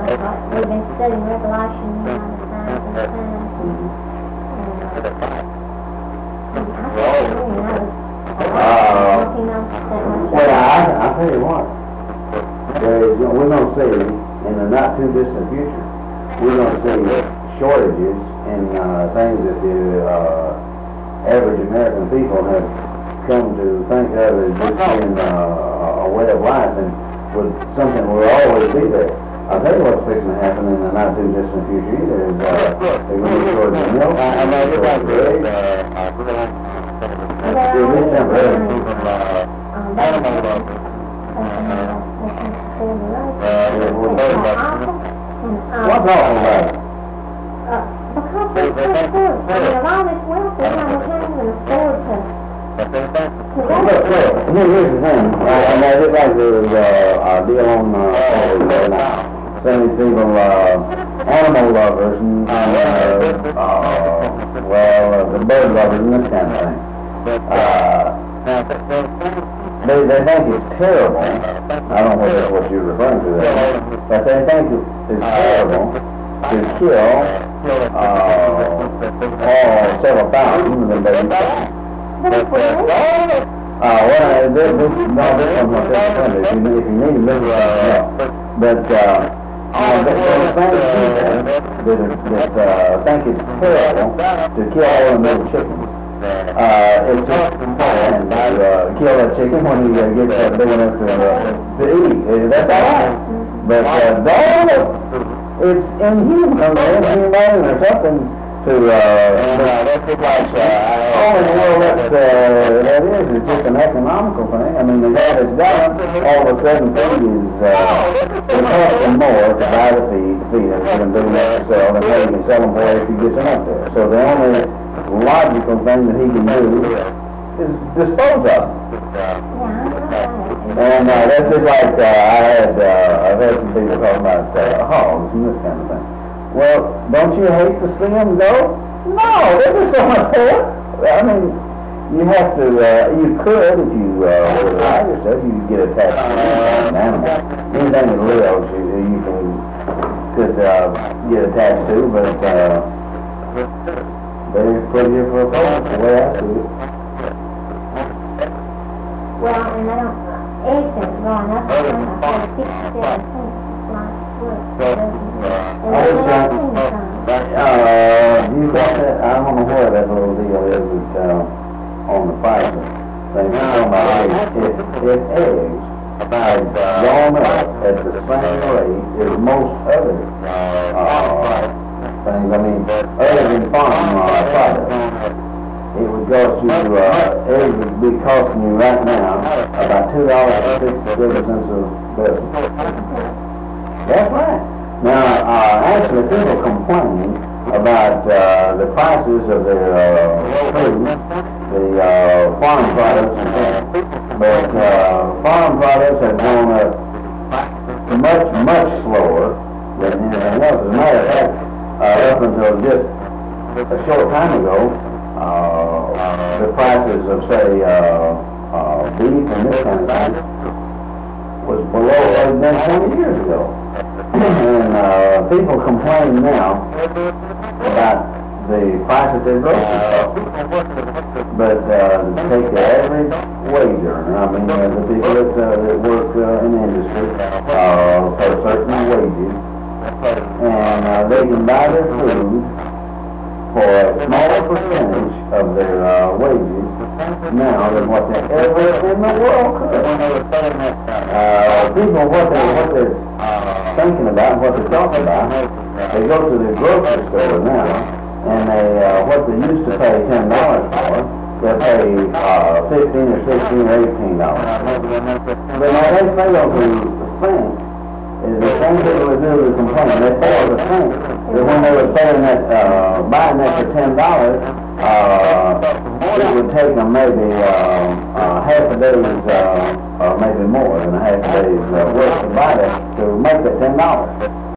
we've been studying Revelation the times and times. Well, I tell you what, we're going to see in the not too distant future, we're going to see shortages in things that the average American people have come to think of as just being a way of life, and with something will always be there. I'll tell you what's fixing to happen in the not too distant future either is they're going to be shortage of milk, shortage of eggs. What's all about? Because we can't afford it. I mean, of all this wealth we have, we can't even afford to Here's the thing, and I did like the deal on now. Some of these people, animal lovers and the bird lovers and this kind of thing. They think it's terrible. I don't know if that's what you're referring to there, but they think it's terrible to kill several thousand of them babies. This comes up if you need to live but those same people that think it's terrible to kill all of those chickens. It's just fine to kill a chicken when he gets big enough to eat. That's all right. But it's inhuman, inhumane or something to that is, it's just an economical thing. I mean, the guy that's done it, all of a sudden it costs him more to buy the feed than do that himself, and maybe he can sell them for if he gets them up there. So the only logical thing that he can do is dispose of them. And that's just like I've had some people talk about hogs and this kind of thing. Well, don't you hate to see them go? No, they're just so much fun. I mean, you have to, you could, if you were to lie yourself, you could get attached to an animal. Anything that lives, you could get attached to, but they're put here for a purpose, the way I see it. Well, and they don't, eggs are going up, I think 67 cents last week. You got that? I don't know where that little deal is on the price thing. If eggs had gone up at the same rate as most other things, I mean, other than farm products, it would cost you, eggs would be costing you right now about $2.67 a dozen. That's right. Now, actually, people complain about the prices of their food, the farm products and things, but farm products have gone up much slower than anything else. As a matter of fact, up until just a short time ago, the prices of, say, beef and this kind of thing was below what it had been 20 years ago. And people complain now about the price of their grocery costs. But take the average wage earner, I mean the people that work in the industry for certain wages, and they can buy their food for a smaller percentage of their wages now than what they ever in the world could. People, what they're thinking about, what they're talking about, they go to the grocery store now, and they what they used to pay $10 for, they pay $15 or $16 or $18. But now they fail to think is the same people that do the complaint. They fail to think that when they were paying that, buying that for $10, it would take them maybe half a day's, or maybe more than a half a day's work to buy that, to make that $10.